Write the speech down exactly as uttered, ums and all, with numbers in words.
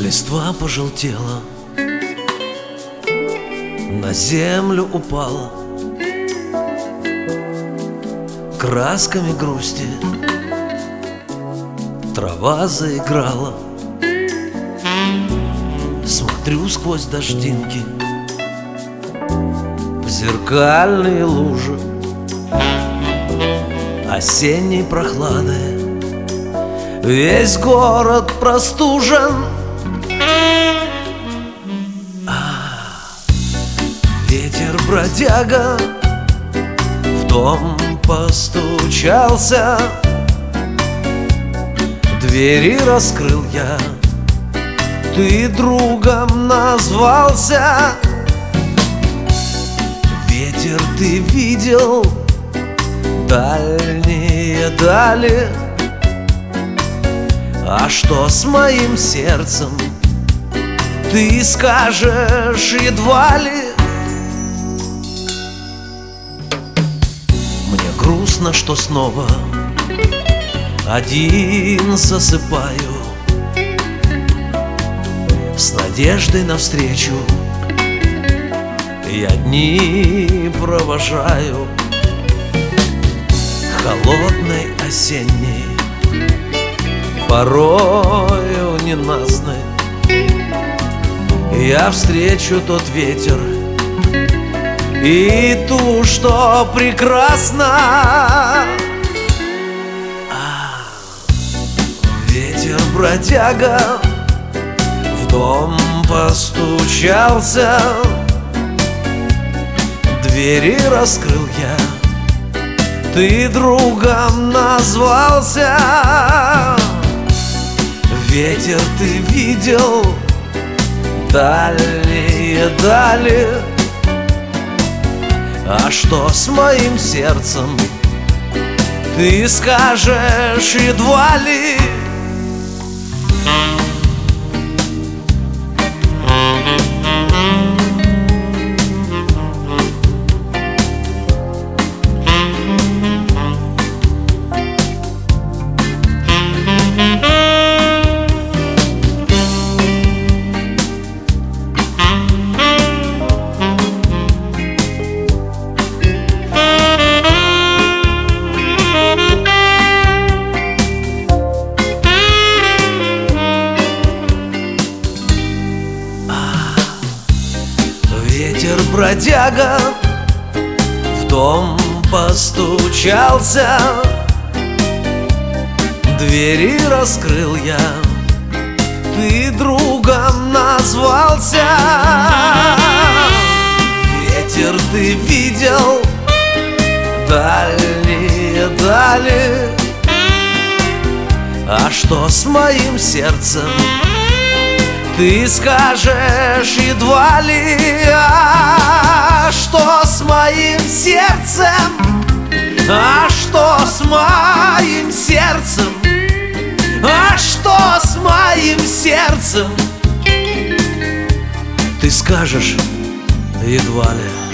Листва пожелтела, на землю упала красками грусти. Трава заиграла. Смотрю сквозь дождинки в зеркальные лужи осенней прохлады. Весь город простужен. А, ветер бродяга в дом постучался, двери раскрыл я, ты другом назвался. Ветер, ты видел дальние дали, а что с моим сердцем, ты скажешь едва ли. Мне грустно, что снова один засыпаю, с надеждой навстречу я дни провожаю. Холодной осенней, порою ненастной, я встречу тот ветер и ту, что прекрасна. А, ветер бродяга в дом постучался, двери раскрыл я, ты другом назвался. Ветер, ты видел дальние дали, а что с моим сердцем, ты скажешь едва ли. Ветер бродяга в дом постучался, двери раскрыл я, ты другом назвался. Ветер, ты видел дальние дали, а что с моим сердцем, ты скажешь едва ли. А что с моим сердцем? А что с моим сердцем? А что с моим сердцем? Ты скажешь едва ли.